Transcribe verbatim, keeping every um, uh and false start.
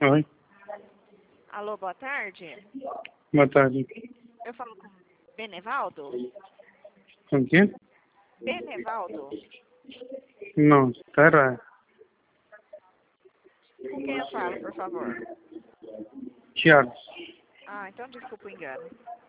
Oi, Alô, boa tarde. boa tarde. Eu falo com Benevaldo? Com quem? Benevaldo? Não, tá errado. Com quem eu falo, por favor? Tiago. Ah, então desculpa o engano.